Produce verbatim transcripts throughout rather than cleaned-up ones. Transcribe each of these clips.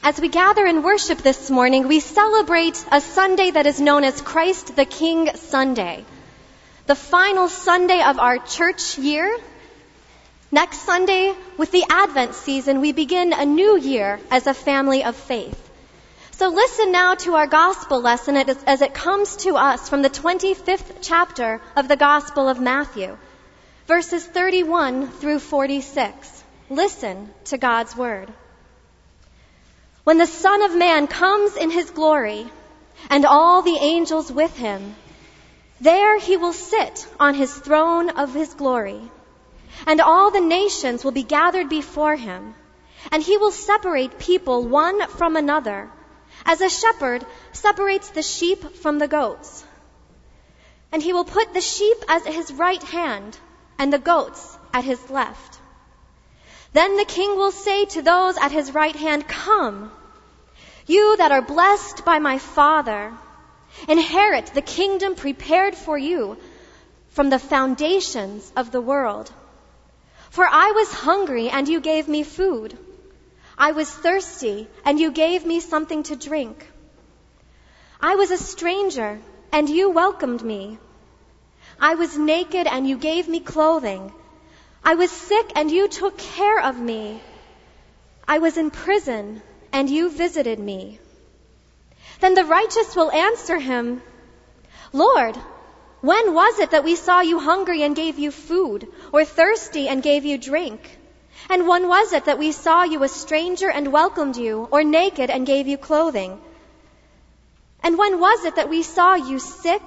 As we gather in worship this morning, we celebrate a Sunday that is known as Christ the King Sunday, the final Sunday of our church year. Next Sunday, with the Advent season, we begin a new year as a family of faith. So listen now to our gospel lesson as it comes to us from the twenty-fifth chapter of the Gospel of Matthew, verses thirty-one through forty-six. Listen to God's word. When the Son of Man comes in his glory, and all the angels with him, there he will sit on his throne of his glory, and all the nations will be gathered before him, and he will separate people one from another, as a shepherd separates the sheep from the goats. And he will put the sheep at his right hand, and the goats at his left. Then the king will say to those at his right hand, "Come, you that are blessed by my Father, inherit the kingdom prepared for you from the foundations of the world. For I was hungry, and you gave me food. I was thirsty, and you gave me something to drink. I was a stranger, and you welcomed me. I was naked, and you gave me clothing. I was sick, and you took care of me. I was in prison, and you visited me." Then the righteous will answer him, "Lord, when was it that we saw you hungry and gave you food, or thirsty and gave you drink? And when was it that we saw you a stranger and welcomed you, or naked and gave you clothing? And when was it that we saw you sick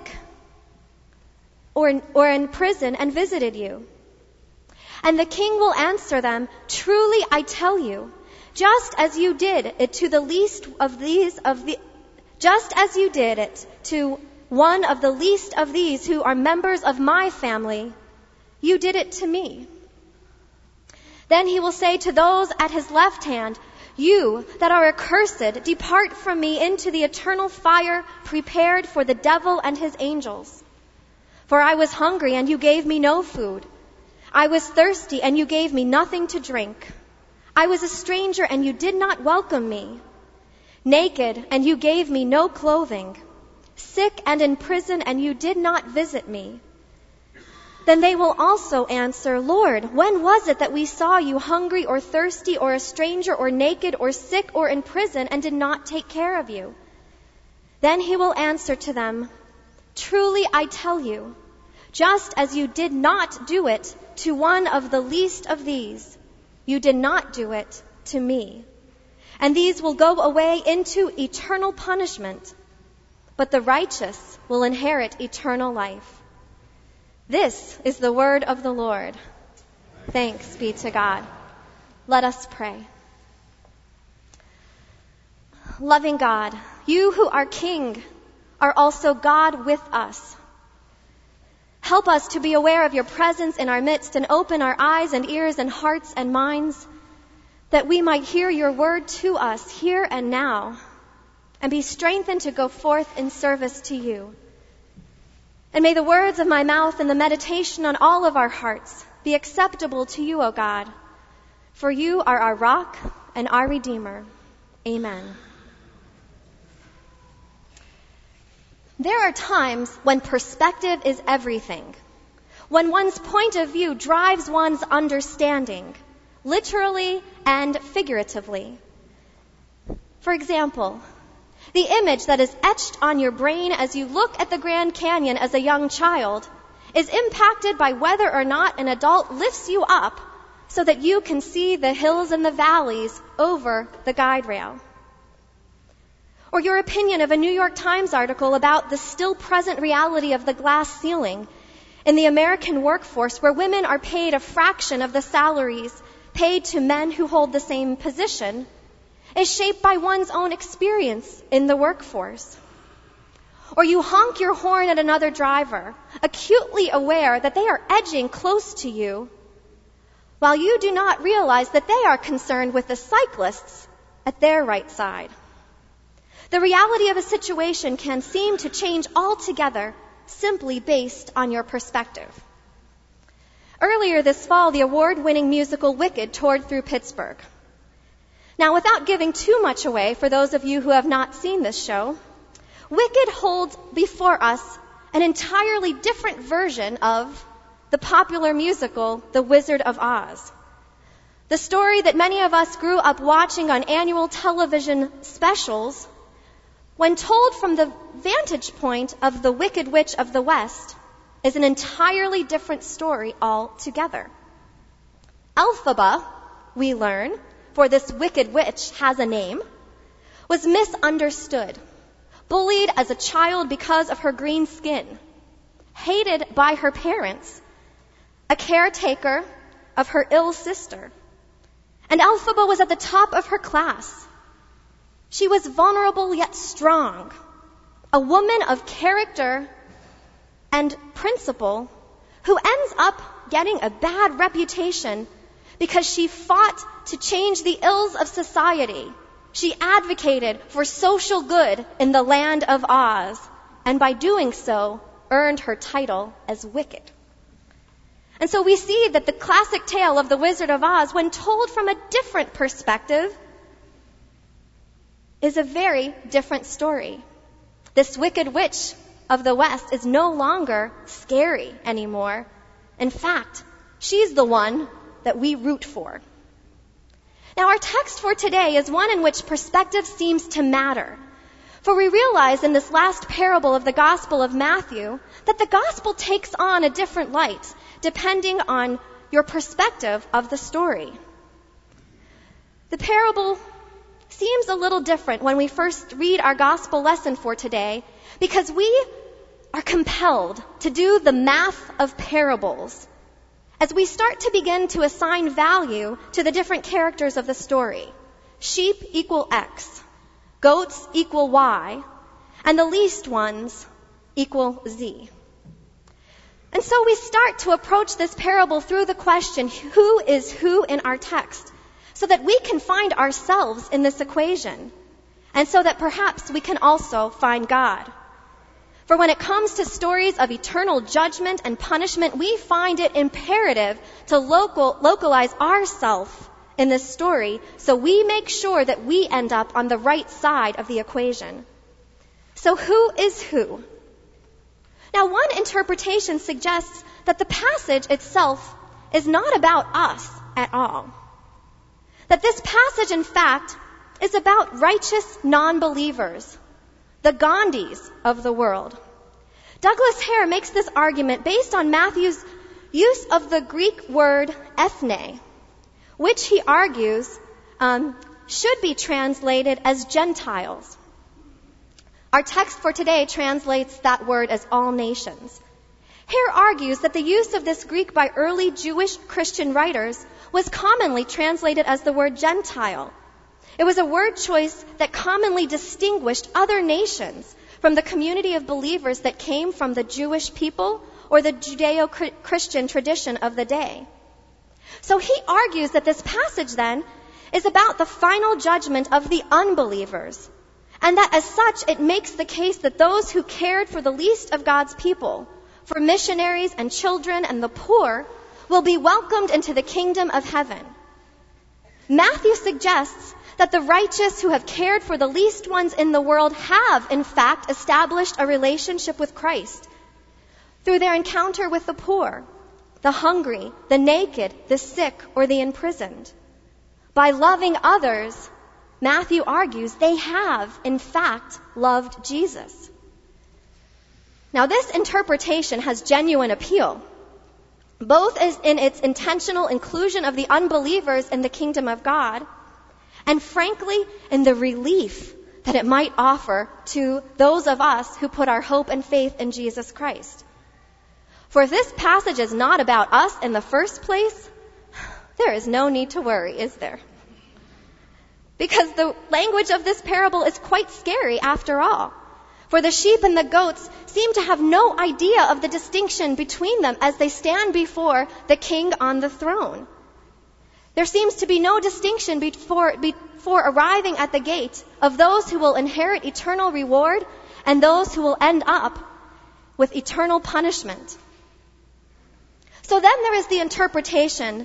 or, or in prison and visited you?" And the king will answer them, "Truly I tell you, just as you did it to the least of these of the just as you did it to one of the least of these who are members of my family, you did it to me." Then he will say to those at his left hand, "You that are accursed, depart from me into the eternal fire prepared for the devil and his angels. For I was hungry, and you gave me no food. I was thirsty, and you gave me nothing to drink. I was a stranger, and you did not welcome me. Naked, and you gave me no clothing. Sick and in prison, and you did not visit me." Then they will also answer, "Lord, when was it that we saw you hungry or thirsty or a stranger or naked or sick or in prison and did not take care of you?" Then he will answer to them, "Truly I tell you, just as you did not do it to one of the least of these, you did not do it to me. And these will go away into eternal punishment, but the righteous will inherit eternal life." This is the word of the Lord. Thanks be to God. Let us pray. Loving God, you who are King are also God with us. Help us to be aware of your presence in our midst and open our eyes and ears and hearts and minds that we might hear your word to us here and now and be strengthened to go forth in service to you. And may the words of my mouth and the meditation on all of our hearts be acceptable to you, O God, for you are our rock and our Redeemer. Amen. There are times when perspective is everything, when one's point of view drives one's understanding, literally and figuratively. For example, the image that is etched on your brain as you look at the Grand Canyon as a young child is impacted by whether or not an adult lifts you up so that you can see the hills and the valleys over the guide rail. Or your opinion of a New York Times article about the still present reality of the glass ceiling in the American workforce, where women are paid a fraction of the salaries paid to men who hold the same position, is shaped by one's own experience in the workforce. Or you honk your horn at another driver, acutely aware that they are edging close to you, while you do not realize that they are concerned with the cyclists at their right side. The reality of a situation can seem to change altogether simply based on your perspective. Earlier this fall, the award-winning musical Wicked toured through Pittsburgh. Now, without giving too much away for those of you who have not seen this show, Wicked holds before us an entirely different version of the popular musical, The Wizard of Oz. The story that many of us grew up watching on annual television specials, when told from the vantage point of the Wicked Witch of the West, is an entirely different story altogether. Elphaba, we learn, for this wicked witch has a name, was misunderstood, bullied as a child because of her green skin, hated by her parents, a caretaker of her ill sister. And Elphaba was at the top of her class. She was vulnerable yet strong, a woman of character and principle who ends up getting a bad reputation because she fought to change the ills of society. She advocated for social good in the land of Oz, and by doing so, earned her title as Wicked. And so we see that the classic tale of the Wizard of Oz, when told from a different perspective, is a very different story. This wicked witch of the West is no longer scary anymore. In fact, she's the one that we root for. Now, our text for today is one in which perspective seems to matter. For we realize in this last parable of the Gospel of Matthew that the Gospel takes on a different light depending on your perspective of the story. The parable seems a little different when we first read our Gospel lesson for today because we are compelled to do the math of parables as we start to begin to assign value to the different characters of the story. Sheep equal X, goats equal Y, and the least ones equal Z. And so we start to approach this parable through the question, who is who in our text, so that we can find ourselves in this equation, and so that perhaps we can also find God. For when it comes to stories of eternal judgment and punishment, we find it imperative to local, localize ourselves in this story so we make sure that we end up on the right side of the equation. So who is who? Now, one interpretation suggests that the passage itself is not about us at all. That this passage, in fact, is about righteous non-believers, the Gandhis of the world. Douglas Hare makes this argument based on Matthew's use of the Greek word ethne, which he argues um, should be translated as Gentiles. Our text for today translates that word as all nations. Hare argues that the use of this Greek by early Jewish Christian writers was commonly translated as the word Gentile. It was a word choice that commonly distinguished other nations from the community of believers that came from the Jewish people or the Judeo-Christian tradition of the day. So he argues that this passage then is about the final judgment of the unbelievers, and that as such it makes the case that those who cared for the least of God's people, for missionaries and children and the poor, will be welcomed into the kingdom of heaven. Matthew suggests that the righteous who have cared for the least ones in the world have, in fact, established a relationship with Christ through their encounter with the poor, the hungry, the naked, the sick, or the imprisoned. By loving others, Matthew argues they have, in fact, loved Jesus. Now, this interpretation has genuine appeal, both as in its intentional inclusion of the unbelievers in the kingdom of God, and frankly, in the relief that it might offer to those of us who put our hope and faith in Jesus Christ. For if this passage is not about us in the first place, there is no need to worry, is there? Because the language of this parable is quite scary after all. For the sheep and the goats seem to have no idea of the distinction between them as they stand before the king on the throne. There seems to be no distinction before, before arriving at the gate of those who will inherit eternal reward and those who will end up with eternal punishment. So then there is the interpretation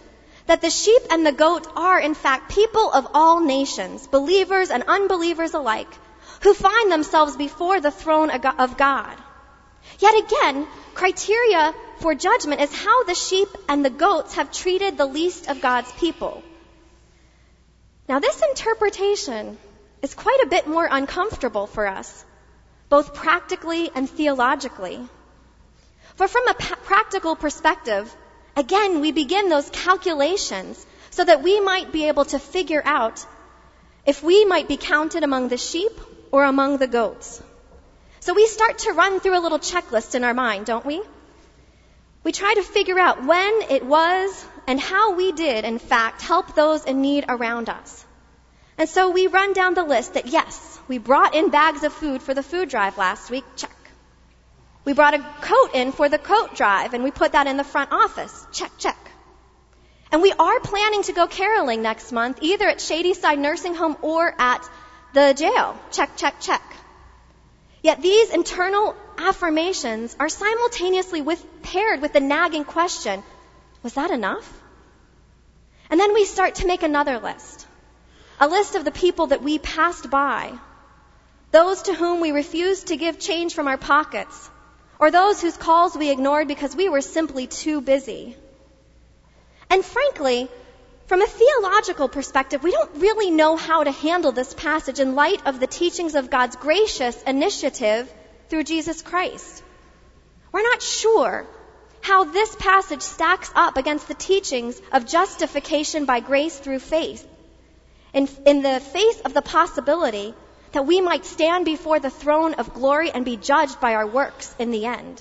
that the sheep and the goat are, in fact, people of all nations, believers and unbelievers alike, who find themselves before the throne of God. Yet again, criteria for judgment is how the sheep and the goats have treated the least of God's people. Now, this interpretation is quite a bit more uncomfortable for us, both practically and theologically. For from a pa- practical perspective, again, we begin those calculations so that we might be able to figure out if we might be counted among the sheep or among the goats. So we start to run through a little checklist in our mind, don't we? We try to figure out when it was and how we did, in fact, help those in need around us. And so we run down the list that, yes, we brought in bags of food for the food drive last week, check. We brought a coat in for the coat drive, and we put that in the front office. Check, check. And we are planning to go caroling next month, either at Shadyside Nursing Home or at the jail. Check, check, check. Yet these internal affirmations are simultaneously with, paired with the nagging question, was that enough? And then we start to make another list. A list of the people that we passed by, those to whom we refused to give change from our pockets, or those whose calls we ignored because we were simply too busy. And frankly, from a theological perspective, we don't really know how to handle this passage in light of the teachings of God's gracious initiative through Jesus Christ. We're not sure how this passage stacks up against the teachings of justification by grace through faith, in, in the face of the possibility that we might stand before the throne of glory and be judged by our works in the end.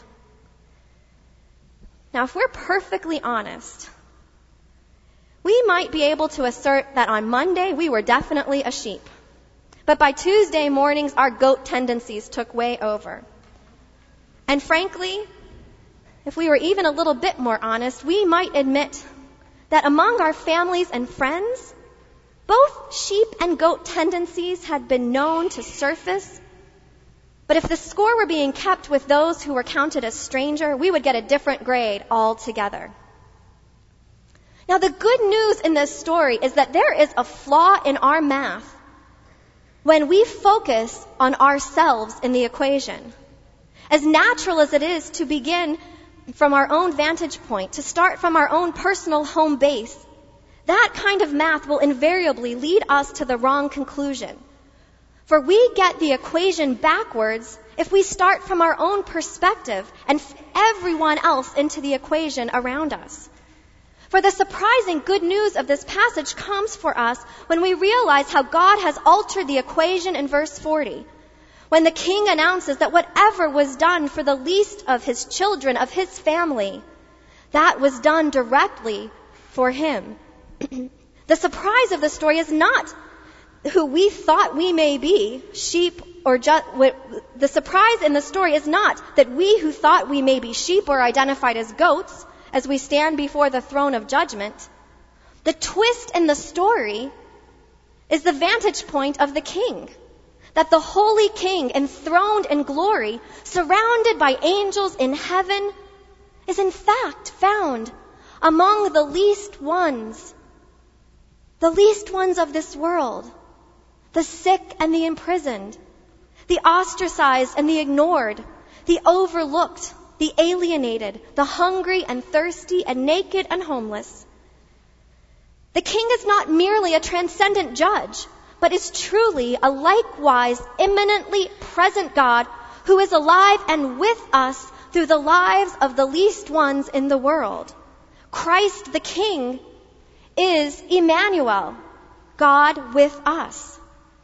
Now, if we're perfectly honest, we might be able to assert that on Monday we were definitely a sheep. But by Tuesday mornings, our goat tendencies took way over. And frankly, if we were even a little bit more honest, we might admit that among our families and friends, both sheep and goat tendencies had been known to surface. But if the score were being kept with those who were counted as stranger, we would get a different grade altogether. Now, the good news in this story is that there is a flaw in our math when we focus on ourselves in the equation. As natural as it is to begin from our own vantage point, to start from our own personal home base, that kind of math will invariably lead us to the wrong conclusion. For we get the equation backwards if we start from our own perspective and fit everyone else into the equation around us. For the surprising good news of this passage comes for us when we realize how God has altered the equation in verse forty. When the king announces that whatever was done for the least of his children, of his family, that was done directly for him. The surprise of the story is not who we thought we may be, sheep or just, the surprise in the story is not that we who thought we may be sheep or identified as goats as we stand before the throne of judgment. The twist in the story is the vantage point of the king. That the holy king, enthroned in glory, surrounded by angels in heaven, is in fact found among the least ones, the least ones of this world, the sick and the imprisoned, the ostracized and the ignored, the overlooked, the alienated, the hungry and thirsty and naked and homeless. The king is not merely a transcendent judge, but is truly a likewise immanently present God who is alive and with us through the lives of the least ones in the world. Christ the King is Emmanuel, God with us.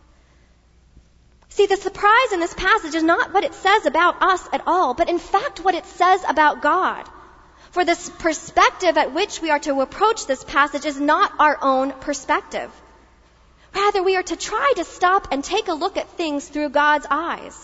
See, the surprise in this passage is not what it says about us at all, but in fact what it says about God. For this perspective at which we are to approach this passage is not our own perspective. Rather, we are to try to stop and take a look at things through God's eyes.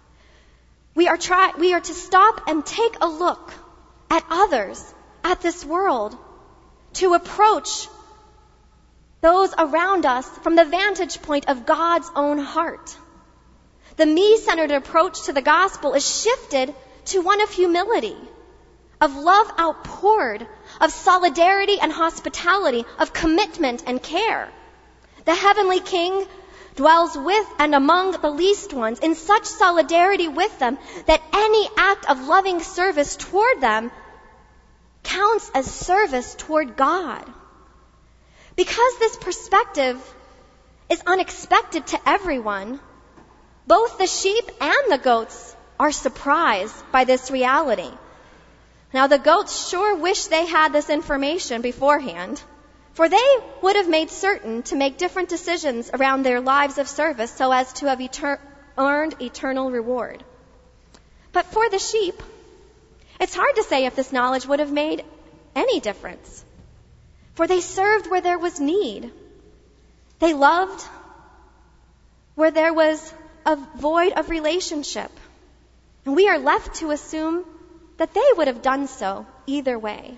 We are try, we are to stop and take a look at others, at this world, to approach those around us from the vantage point of God's own heart. The me-centered approach to the gospel is shifted to one of humility, of love outpoured, of solidarity and hospitality, of commitment and care. The heavenly King dwells with and among the least ones in such solidarity with them that any act of loving service toward them counts as service toward God. Because this perspective is unexpected to everyone, both the sheep and the goats are surprised by this reality. Now, the goats sure wish they had this information beforehand, for they would have made certain to make different decisions around their lives of service so as to have eter- earned eternal reward. But for the sheep, it's hard to say if this knowledge would have made any difference, for they served where there was need. They loved where there was a void of relationship. And we are left to assume that they would have done so either way.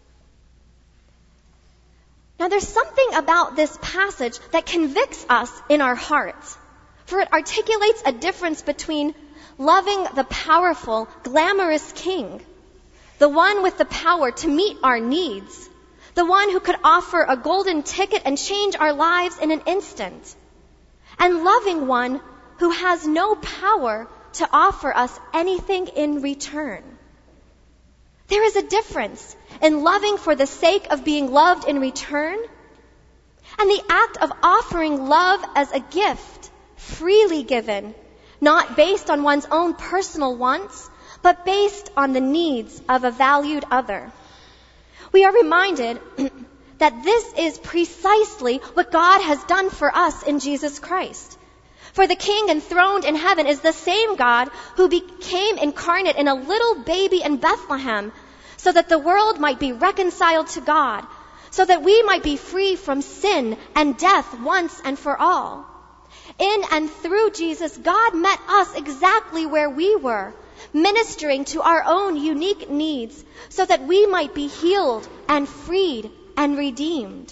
Now, there's something about this passage that convicts us in our hearts, for it articulates a difference between loving the powerful, glamorous king, the one with the power to meet our needs, the one who could offer a golden ticket and change our lives in an instant, and loving one who has no power to offer us anything in return. There is a difference in loving for the sake of being loved in return and the act of offering love as a gift, freely given, not based on one's own personal wants, but based on the needs of a valued other. We are reminded that this is precisely what God has done for us in Jesus Christ. For the King enthroned in heaven is the same God who became incarnate in a little baby in Bethlehem so that the world might be reconciled to God, so that we might be free from sin and death once and for all. In and through Jesus, God met us exactly where we were, ministering to our own unique needs so that we might be healed and freed and redeemed.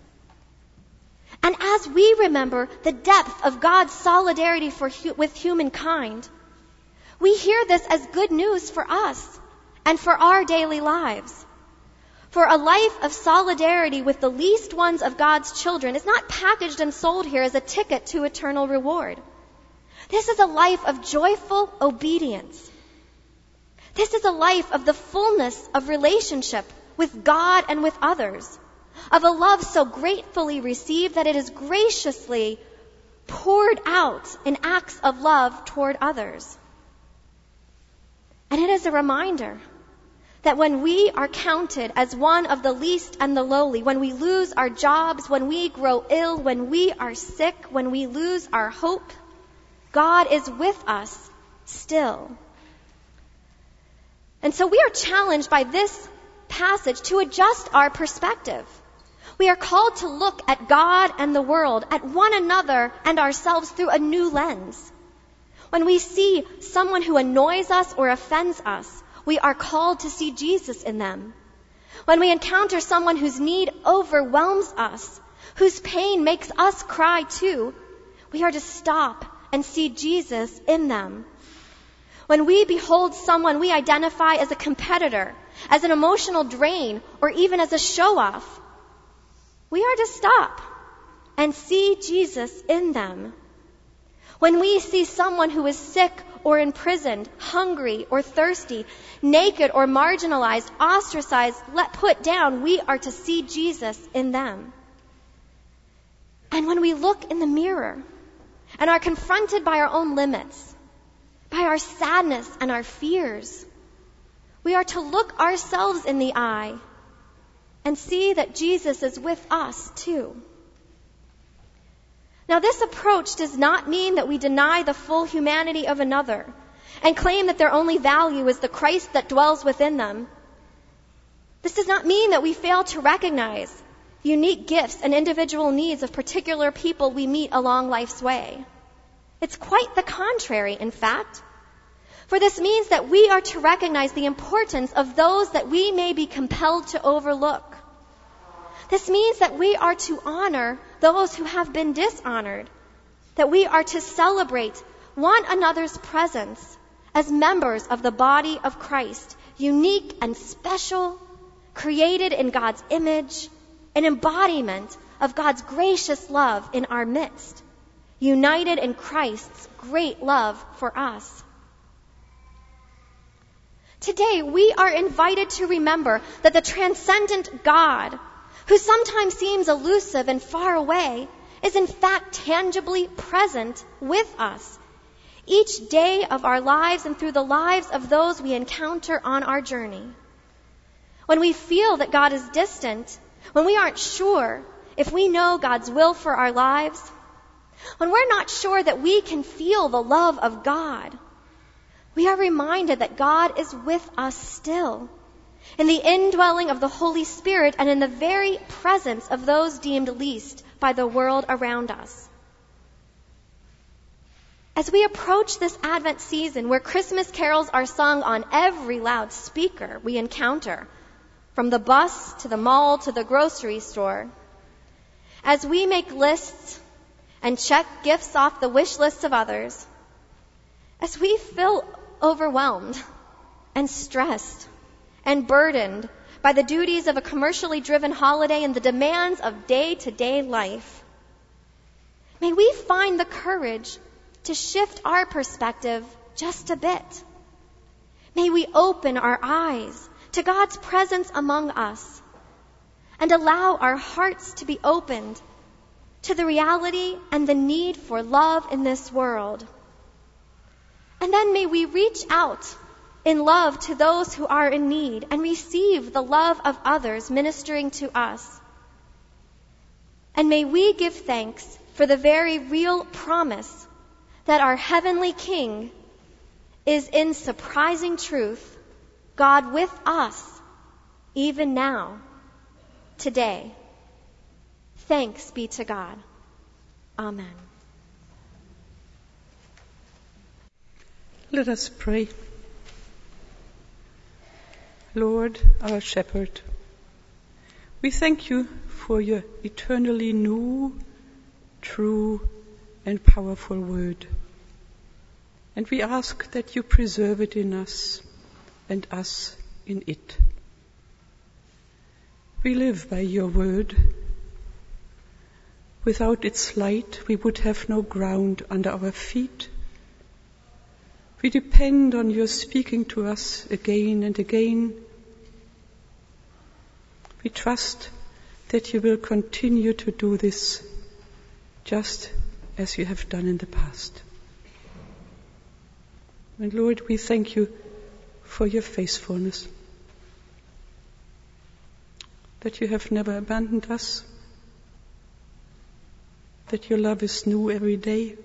And as we remember the depth of God's solidarity for, with humankind, we hear this as good news for us and for our daily lives. For a life of solidarity with the least ones of God's children is not packaged and sold here as a ticket to eternal reward. This is a life of joyful obedience. This is a life of the fullness of relationship with God and with others, of a love so gratefully received that it is graciously poured out in acts of love toward others. And it is a reminder that when we are counted as one of the least and the lowly, when we lose our jobs, when we grow ill, when we are sick, when we lose our hope, God is with us still. And so we are challenged by this passage to adjust our perspective. We are called to look at God and the world, at one another and ourselves through a new lens. When we see someone who annoys us or offends us, we are called to see Jesus in them. When we encounter someone whose need overwhelms us, whose pain makes us cry too, we are to stop and see Jesus in them. When we behold someone we identify as a competitor, as an emotional drain, or even as a show-off, we are to stop and see Jesus in them. When we see someone who is sick or imprisoned, hungry or thirsty, naked or marginalized, ostracized, let put down, we are to see Jesus in them. And when we look in the mirror and are confronted by our own limits, by our sadness and our fears, we are to look ourselves in the eye and see that Jesus is with us too. Now, this approach does not mean that we deny the full humanity of another and claim that their only value is the Christ that dwells within them. This does not mean that we fail to recognize the unique gifts and individual needs of particular people we meet along life's way. It's quite the contrary, in fact. For this means that we are to recognize the importance of those that we may be compelled to overlook. This means that we are to honor those who have been dishonored, that we are to celebrate one another's presence as members of the body of Christ, unique and special, created in God's image, an embodiment of God's gracious love in our midst, united in Christ's great love for us. Today, we are invited to remember that the transcendent God, who sometimes seems elusive and far away, is in fact tangibly present with us each day of our lives and through the lives of those we encounter on our journey. When we feel that God is distant, when we aren't sure if we know God's will for our lives, when we're not sure that we can feel the love of God, we are reminded that God is with us still, in the indwelling of the Holy Spirit and in the very presence of those deemed least by the world around us. As we approach this Advent season where Christmas carols are sung on every loudspeaker we encounter, from the bus to the mall to the grocery store, as we make lists and check gifts off the wish lists of others, as we feel overwhelmed and stressed and burdened by the duties of a commercially driven holiday and the demands of day-to-day life, may we find the courage to shift our perspective just a bit. May we open our eyes to God's presence among us and allow our hearts to be opened to the reality and the need for love in this world. And then may we reach out in love to those who are in need and receive the love of others ministering to us. And may we give thanks for the very real promise that our heavenly King is in surprising truth God with us, even now, today. Thanks be to God. Amen. Let us pray. Lord, our shepherd, we thank you for your eternally new, true, and powerful word. And we ask that you preserve it in us and us in it. We live by your word. Without its light, we would have no ground under our feet. We depend on your speaking to us again and again. We trust that you will continue to do this just as you have done in the past. And Lord, we thank you for your faithfulness, that you have never abandoned us, that your love is new every day,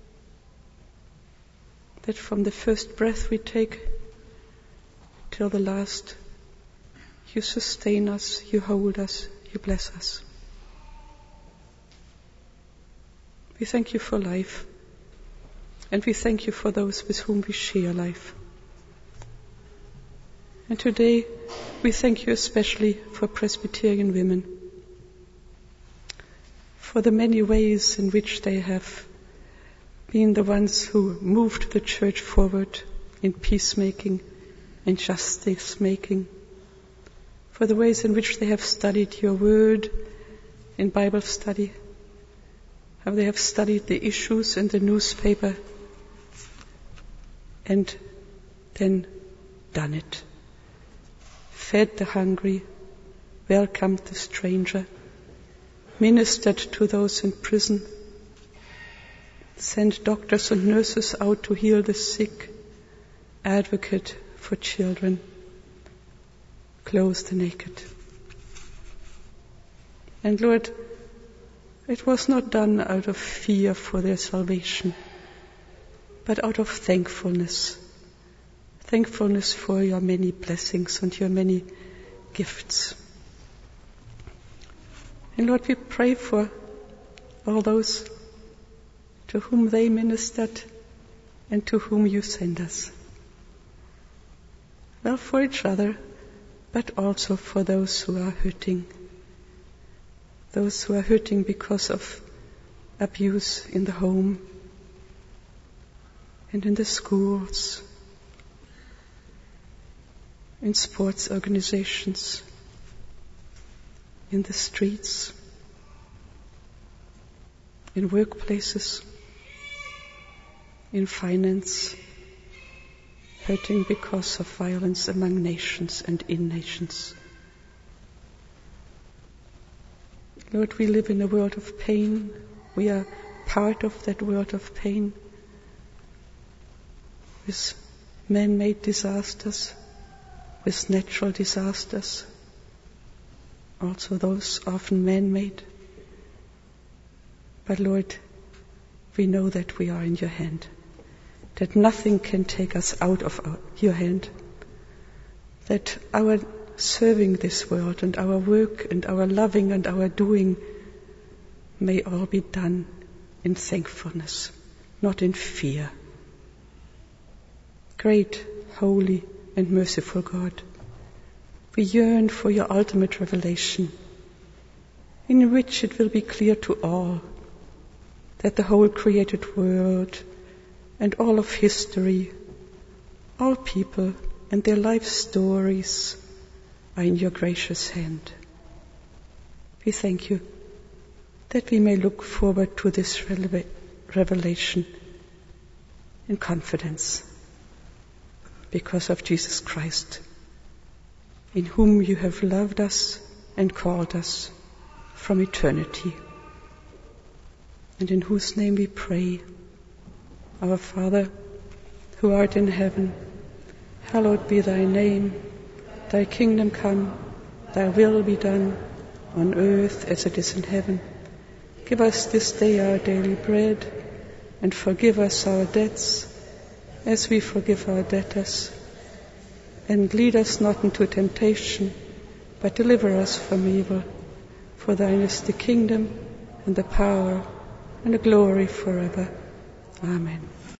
that from the first breath we take till the last, you sustain us, you hold us, you bless us. We thank you for life, and we thank you for those with whom we share life. And today we thank you especially for Presbyterian women, for the many ways in which they have been the ones who moved the church forward in peacemaking and justice making, for the ways in which they have studied your word in Bible study, how they have studied the issues in the newspaper and then done it. Fed the hungry, welcomed the stranger, ministered to those in prison, sent doctors and nurses out to heal the sick, advocate for children, clothe the naked. And Lord, it was not done out of fear for their salvation, but out of thankfulness. Thankfulness for your many blessings and your many gifts. And Lord, we pray for all those to whom they ministered and to whom you send us. Well, for each other, but also for those who are hurting. Those who are hurting because of abuse in the home and in the schools, in sports organizations, in the streets, in workplaces, in finance, hurting because of violence among nations and in nations. Lord, we live in a world of pain. We are part of that world of pain, with man-made disasters, with natural disasters, also those often man-made. But Lord, we know that we are in your hand, that nothing can take us out of our, your hand, that our serving this world and our work and our loving and our doing may all be done in thankfulness, not in fear. Great, holy and merciful God, we yearn for your ultimate revelation, in which it will be clear to all that the whole created world and all of history, all people and their life stories are in your gracious hand. We thank you that we may look forward to this revelation in confidence because of Jesus Christ, in whom you have loved us and called us from eternity, and in whose name we pray. Our Father, who art in heaven, hallowed be thy name. Thy kingdom come, thy will be done, on earth as it is in heaven. Give us this day our daily bread, and forgive us our debts, as we forgive our debtors. And lead us not into temptation, but deliver us from evil. For thine is the kingdom, and the power, and the glory forever. Amen.